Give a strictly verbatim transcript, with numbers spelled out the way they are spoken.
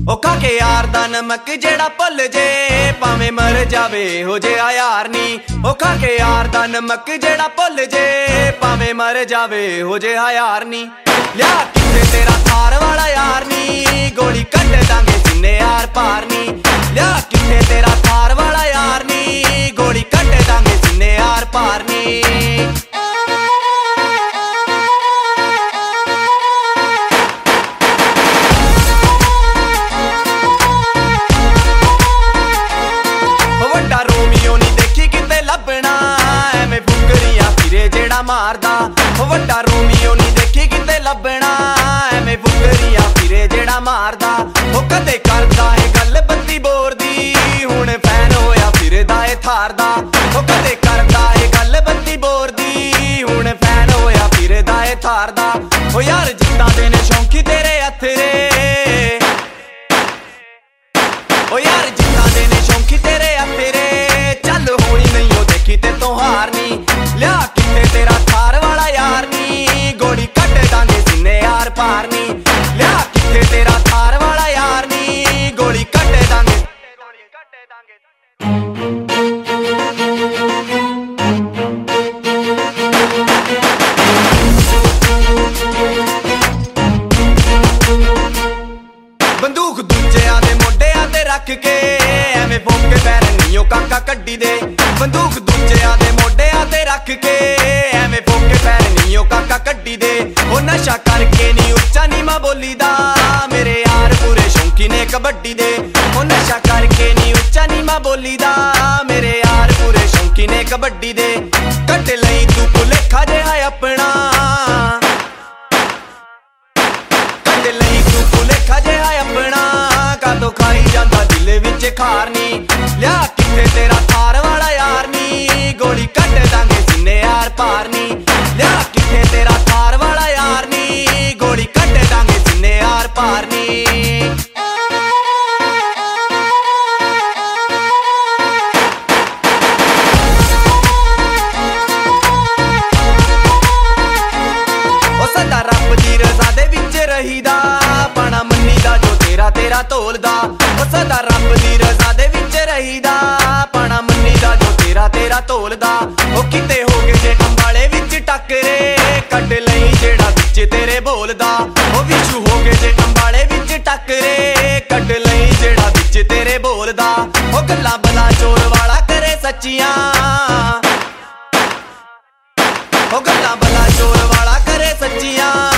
ओ खा के यार दा नमक जेड़ा भुल जे भावें मर जावे हो जिहा यार नी। ओ खा के यार दा नमक जेड़ा भुल जे भावें मर जावे हो जिहा यार नी। लिया किथे तेरा थार वाला यार नी, गोली कट दांगे जिन्ने यार पार नी। लिया किथे तेरा थार वाला यार नी, गोली कट दांगे जिन्ने यार पार नी। मारदा वड्डा रोमियो नी देखी किते लभना, एवें फुकरिया फिरे जेड़ा मारदा। ओ कदे करदा है गल बंदी बोर दी, हुण फैन होया फिरदा है थार दा। ओ कदे करदा है गल बंदी बोर दी, हुण फैन होया फिरदा है थार दा। ओ यार जिद्दां दे ने शौंकी तेरे हथरे, ओ यार जिद्दां दे ने शौंकी तेरे हथरे। चल होनी नहीं ओ देखी ते तो हार नी। लिया किथे तेरा थार वाला यार नी, गोली कट दांगे जिन्ने यार पार नी। लिया किथे तेरा थार वाला यार नी, गोली कट दांगे। बंदूक दूजियां दे मोढियां ते रख के एवें फौके पैर नी ओ काका कड्डी दे। बंदूक दूजियां दे मोढियां ते रख के एवें फौके पैर नी ओ काका कड्डी दे। ओ नशा करके नी उच्चा नीमा बोली दा, मेरे यार पूरे शौंकी ने कबड्डी दे। ओ नशा करके नी उच्चा नीमा बोली दा, मेरे यार पूरे शौंकी ने कबड्डी दे। कट लई तू भुलेखा जिहा अपना, कट लई तू भुलेखा जिहा अपना। कादों खाई जांदा दिल विच खार नी। लिया किथे तेरा थार वाला यार नी, गोली कट दांगे जिन्ने यार पार नी। लिया किथे तेरा थार वाला यार नी, गोली कट दांगे जिन्ने यार पार नी। ओ सदा रब दी रज़ा दे विच रहीदा, पाना मन्नी दा जो तेरा तेरा तोलदा। ओ सदा रब दी रज़ा दे विच रहीदा, पाना मन्नी दा जो तेरा तेरा तोलदा। ओ किते हो गए जे अंबाले विच टक्करे, कट लई जेड़ा विच तेरे बोलदा। ओ विशू हो गए जे अंबाले विच टक्करे, कट लई जेड़ा विच तेरे बोलदा। ओ गल्लां भला चोर वाला करे सच्चियां, ओ गल्लां भला चोर वाला करे सच्चियां।